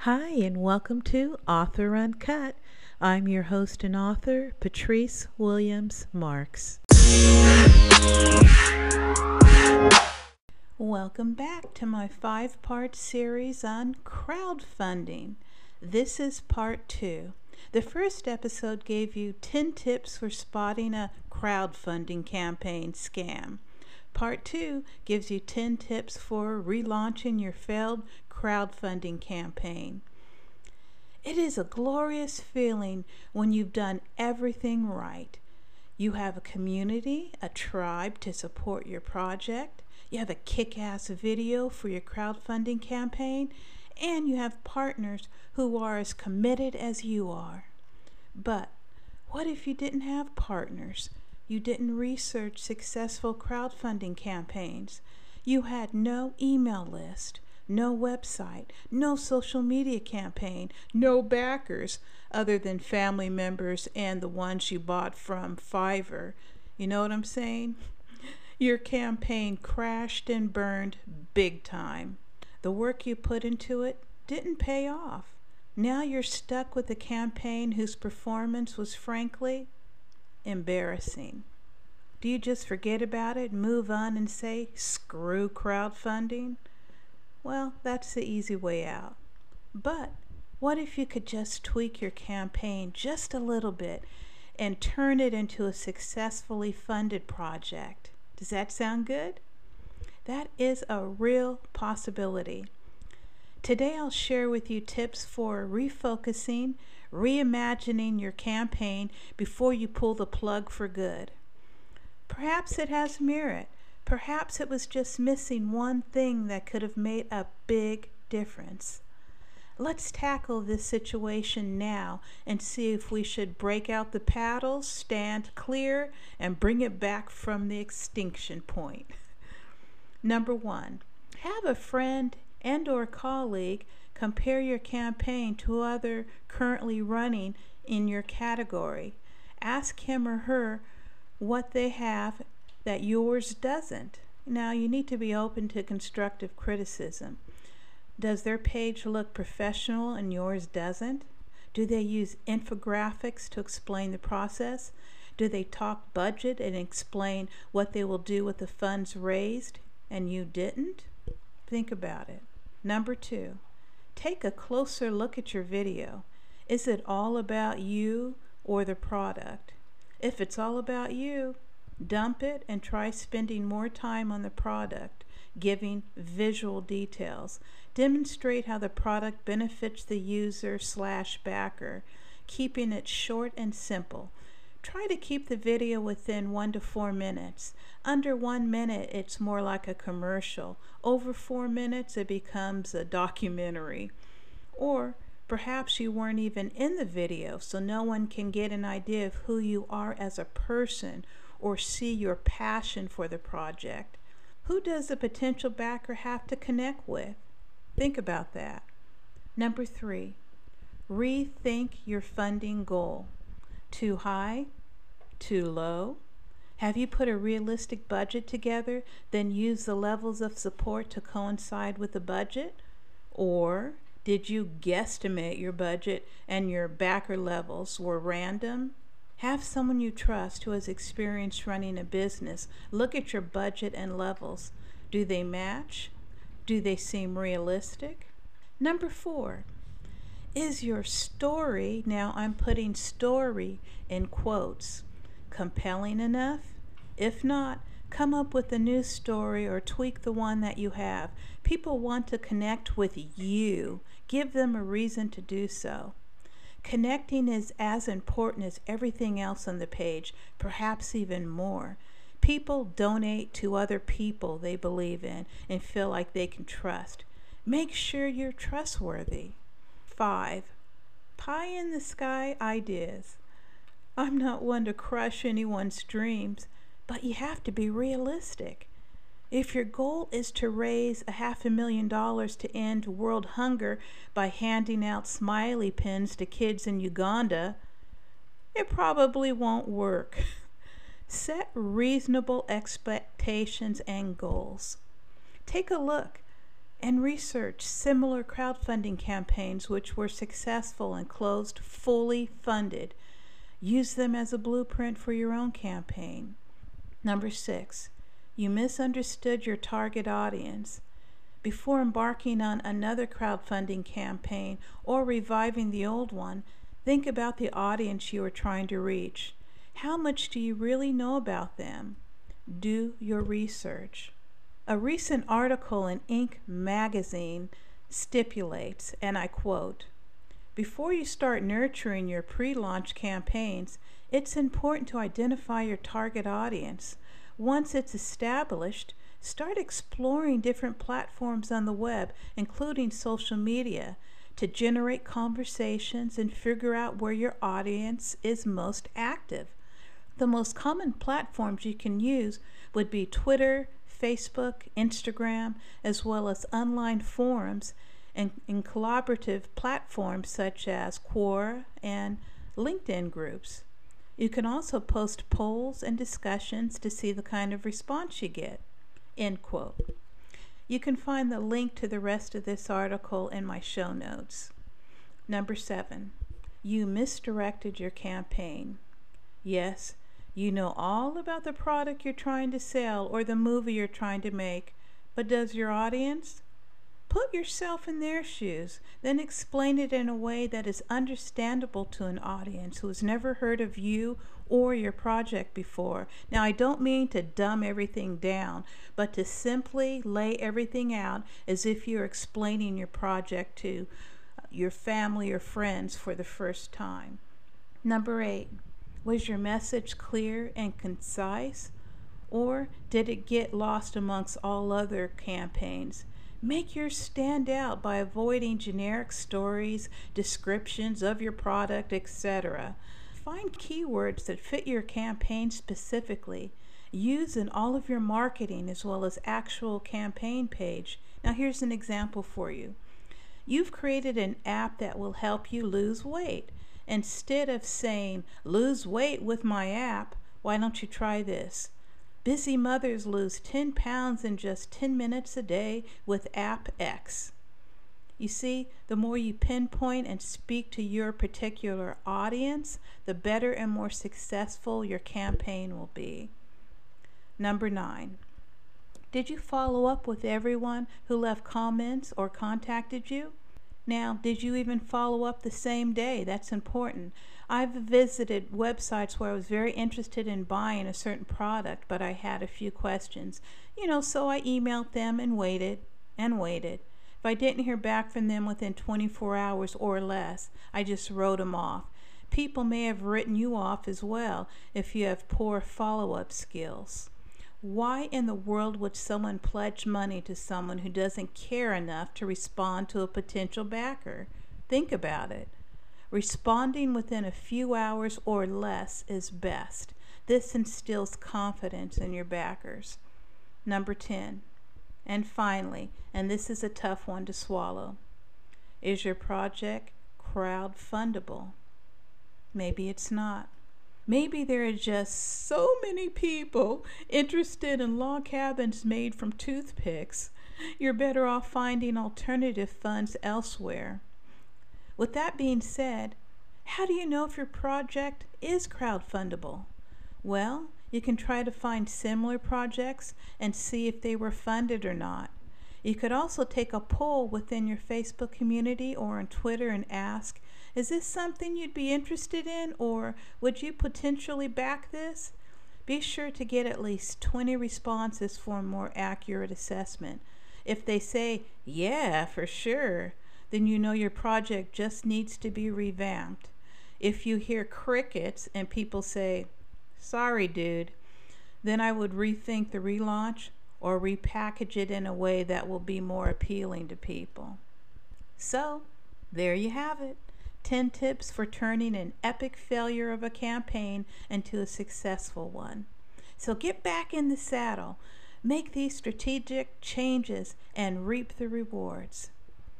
Hi, and welcome to Author Uncut. I'm your host and author, Patrice Williams Marks. Welcome back to my 5-part series on crowdfunding. This is part 2. The first episode gave you 10 tips for spotting a crowdfunding campaign scam. Part 2 gives you 10 tips for relaunching your failed crowdfunding campaign. It is a glorious feeling when you've done everything right. You have a community, a tribe to support your project. You have a kick-ass video for your crowdfunding campaign, and you have partners who are as committed as you are. But what if you didn't have partners? You didn't research successful crowdfunding campaigns. You had no email list, no website, no social media campaign, no backers other than family members and the ones you bought from Fiverr. You know what I'm saying? Your campaign crashed and burned big time. The work you put into it didn't pay off. Now you're stuck with a campaign whose performance was frankly embarrassing. Do you just forget about it, move on, and say, screw crowdfunding? Well, that's the easy way out. But what if you could just tweak your campaign just a little bit and turn it into a successfully funded project? Does that sound good? That is a real possibility. Today I'll share with you tips for refocusing, reimagining your campaign before you pull the plug for good. Perhaps it has merit. Perhaps it was just missing one thing that could have made a big difference. Let's tackle this situation now and see if we should break out the paddles, stand clear, and bring it back from the extinction point. Number 1, have a friend and or colleague compare your campaign to other currently running in your category. Ask him or her what they have that yours doesn't. Now, you need to be open to constructive criticism. Does their page look professional and yours doesn't? Do they use infographics to explain the process? Do they talk budget and explain what they will do with the funds raised and you didn't? Think about it. Number 2, take a closer look at your video. Is it all about you or the product? If it's all about you, dump it and try spending more time on the product, giving visual details. Demonstrate how the product benefits the user/backer, keeping it short and simple. Try to keep the video within 1 to 4 minutes. Under 1 minute, it's more like a commercial. Over 4 minutes, it becomes a documentary. Or perhaps you weren't even in the video, so no one can get an idea of who you are as a person or see your passion for the project. Who does the potential backer have to connect with? Think about that. Number 3, rethink your funding goal. Too high? Too low? Have you put a realistic budget together, then use the levels of support to coincide with the budget? Or did you guesstimate your budget and your backer levels were random? Have someone you trust who has experience running a business look at your budget and levels. Do they match? Do they seem realistic? Number 4, is your story, now I'm putting story in quotes, compelling enough? If not, come up with a new story or tweak the one that you have. People want to connect with you. Give them a reason to do so. Connecting is as important as everything else on the page, perhaps even more. People donate to other people they believe in and feel like they can trust. Make sure you're trustworthy. 5, pie in the sky ideas. I'm not one to crush anyone's dreams, but you have to be realistic. If your goal is to raise $500,000 to end world hunger by handing out smiley pins to kids in Uganda, it probably won't work. Set reasonable expectations and goals. Take a look. and research similar crowdfunding campaigns which were successful and closed fully funded. Use them as a blueprint for your own campaign. Number 6, you misunderstood your target audience. Before embarking on another crowdfunding campaign or reviving the old one, think about the audience you are trying to reach. How much do you really know about them? Do your research. A recent article in Inc. magazine stipulates, and I quote, "Before you start nurturing your pre-launch campaigns, it's important to identify your target audience. Once it's established, start exploring different platforms on the web, including social media, to generate conversations and figure out where your audience is most active. The most common platforms you can use would be Twitter, Facebook, Instagram, as well as online forums and in collaborative platforms such as Quora and LinkedIn groups. You can also post polls and discussions to see the kind of response you get." End quote. You can find the link to the rest of this article in my show notes. Number 7, you misdirected your campaign. Yes, you know all about the product you're trying to sell or the movie you're trying to make, but does your audience? Put yourself in their shoes, then explain it in a way that is understandable to an audience who has never heard of you or your project before. Now, I don't mean to dumb everything down, but to simply lay everything out as if you're explaining your project to your family or friends for the first time. Number 8, was your message clear and concise, or did it get lost amongst all other campaigns? Make yours stand out by avoiding generic stories, descriptions of your product, etc. Find keywords that fit your campaign specifically. Use in all of your marketing as well as actual campaign page. Now here's an example for you. You've created an app that will help you lose weight. Instead of saying, "Lose weight with my app," why don't you try this? "Busy mothers lose 10 pounds in just 10 minutes a day with app X." You see, the more you pinpoint and speak to your particular audience, the better and more successful your campaign will be. Number 9, did you follow up with everyone who left comments or contacted you? Now, did you even follow up the same day? That's important. I've visited websites where I was very interested in buying a certain product, but I had a few questions. So I emailed them and waited and waited. If I didn't hear back from them within 24 hours or less, I just wrote them off. People may have written you off as well if you have poor follow-up skills. Why in the world would someone pledge money to someone who doesn't care enough to respond to a potential backer? Think about it. Responding within a few hours or less is best. This instills confidence in your backers. Number 10, and finally, and this is a tough one to swallow, is your project crowdfundable? Maybe it's not. Maybe there are just so many people interested in log cabins made from toothpicks. You're better off finding alternative funds elsewhere. With that being said, how do you know if your project is crowdfundable? Well, you can try to find similar projects and see if they were funded or not. You could also take a poll within your Facebook community or on Twitter and ask, is this something you'd be interested in, or would you potentially back this? Be sure to get at least 20 responses for a more accurate assessment. If they say, "Yeah, for sure," then you know your project just needs to be revamped. If you hear crickets and people say, "Sorry, dude," then I would rethink the relaunch or repackage it in a way that will be more appealing to people. So, there you have it. 10 tips for turning an epic failure of a campaign into a successful one. So get back in the saddle, make these strategic changes, and reap the rewards.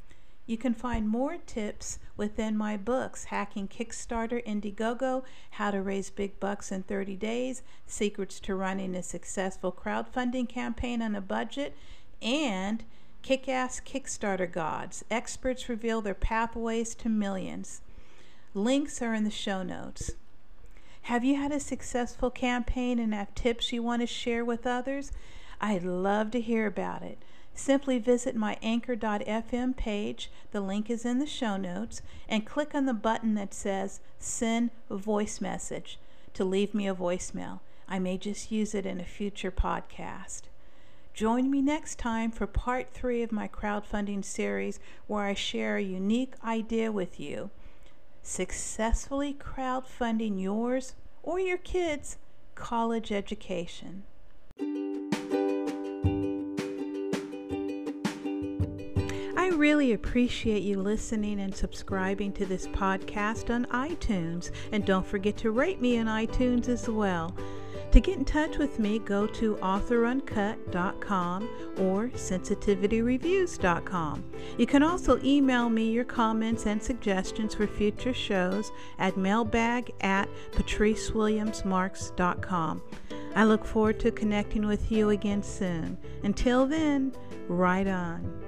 You can find more tips within my books, Hacking Kickstarter, Indiegogo, How to Raise Big Bucks in 30 Days, Secrets to Running a Successful Crowdfunding Campaign on a Budget, and Kick-Ass Kickstarter Gods. Experts reveal their pathways to millions. Links are in the show notes. Have you had a successful campaign and have tips you want to share with others? I'd love to hear about it. Simply visit my Anchor.fm page, the link is in the show notes, and click on the button that says Send a Voice Message to leave me a voicemail. I may just use it in a future podcast. Join me next time for part 3 of my crowdfunding series, where I share a unique idea with you. Successfully crowdfunding yours or your kids' college education. I really appreciate you listening and subscribing to this podcast on iTunes, and don't forget to rate me on iTunes as well. To get in touch with me, go to authoruncut.com or sensitivityreviews.com. You can also email me your comments and suggestions for future shows at mailbag@patricewilliamsmarks.com. I look forward to connecting with you again soon. Until then, write on.